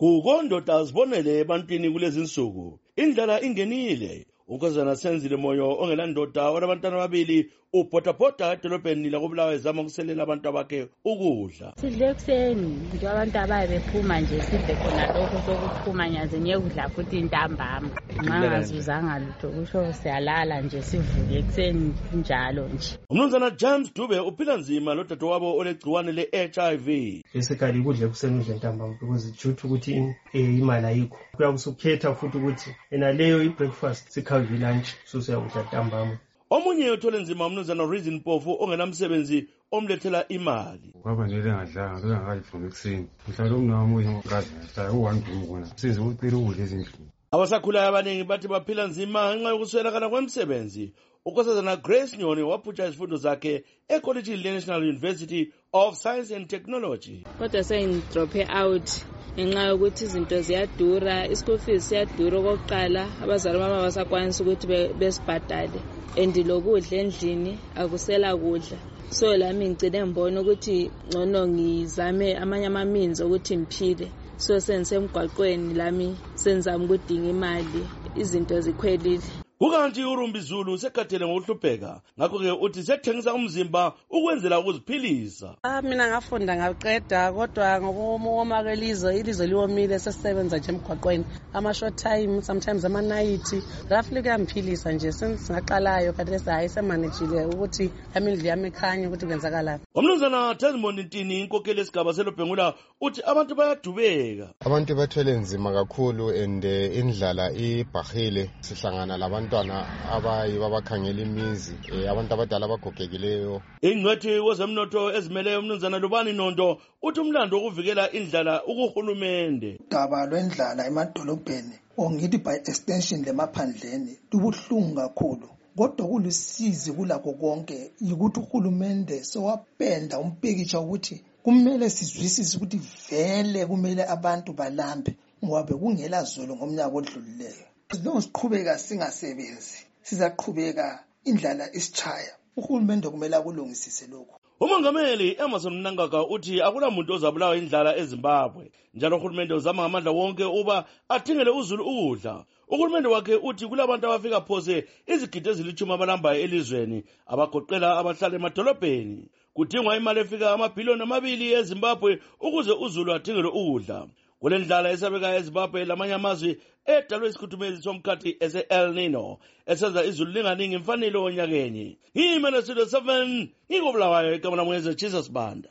Kukondoda azibonele ebantwini kulezi insuku. Indlala ingenile. Unkosazana Senzile Moyo ongelandoda onabantwana ababili ubhotapota edolobheni lakoBulawayo ezama ukuselela abantu abakhe ukudla. Sidle ekuseni nje abantu abaye bephuma nje sidle khona lokho sokuphuma nyaze ngiyekudla futhi intambama. Ngangazuzanga lutho kusho siyalala nje sivuke ekuseni njalo nje. Umnumzana James Dube uphila nzima lodadewabo olegciwane le-HIV. Basically ukudla ekuseni udla intambama because ijuthu ukuthi imali ayikho. Kuyakusukhetha futhi ukuthi enaleyo i-breakfast sikhavi lunch susiyakudla intambama. Omunye uthole nzima umnumzana Reason Mpofu ongenamsebenzi omlethela imali. Kwaba nje lengadlanga bengakalivuka ekuseni. Mhlawumbe umnawami uyingazi ngihlala u1 khona. Size ucela ukudla ezindlini. Abasakhulayo abaningi bathi baphila nzima ngenxa yokuswelakala kwemsebenzi. Unkosazana Grace Nyoni waphutsha izifundo zakhe eCollege National University of Science and Technology. Kodwa sengidrophe out ngenxa yokuthi izinto ziyadura, ischool fees siyadura okokuqala, abazali bami basakwanisa ukuthi besibhadale and lokudla endlini akusela kudla. So lami ngicine ngibona ukuthi ngcono ngizame amanye amaminzi ukuthi ngiphile. So sengisemgwaqweni lami senzama ukudinga imali, izinto zikhwelile. Kukanti uRumbi Zulu sekhathele ngokuhlupheka, ngakho-ke uthi sethengisa umzimba ukwenzela ukuziphilisa. Mina ngafunda ngaqeda kodwa ngokumakela ilizwe liwomile sesisebenza nje emgwaqweni ama-short time sometimes ama-night roughly kuyamphilisa nje singaqalayo kanti hayi semanejile ukuthi amindlu yami ikhanye ukuthi kwenzakalani. Umnumzana Desmond Ntini inkokheli yesigaba seLobhengula uthi abantu bayadubeka. Abantu bathwele nzima kakhulu and indlala ibhahile. Sihlangana labantu abayiba bakhangela imizi abantu abadala abagogekileyo. Ingcwethi wezemnotho ezimeleyo umnumzana Lubani Nondo uthi umlando wokuvikela indlala ukuhulumende. Udaba lwendlala emadolobheni ongithi by extension lemaphandleni lubuhlungu kakhulu. Kodwa kulusizi kulakho konke ukuthi uhulumende sewapenda umpikitsha ukuthi kumele sizwisise ukuthi vele kumele abantu balambe ngoba bekungela zolo ngomnyaka odlulileyo. Siqhubeka singasebenzi sizaqhubeka indlala isichaya. Uhulumende kumele akulungisise lokho. Umongameli Emerson Mnangagwa uthi akulamuntu ozabulawa indlala eZimbabwe. Njalo uhulumende uzama ngamandla wonke uba athingele uZulu ukudla. Uhulumende wakhe uthi kulabantu abafika phose izigidi ezilithumi abalambayo elizweni abagoqela abahlala emadolobheni. Kudingwa imali efika amabhiliyoni 2 eZimbabwe ukuze uZulu athingele ukudla. Kule ndlala esabekayo eZimbabwe lamanye amazwe edalwe isikhuthumezi somkhathi ese-El Nino esenza izulu linganingi imfanelo onyakenye. Yimene Studio 7 ngikobulawayo igama lamweze Jesus Banda.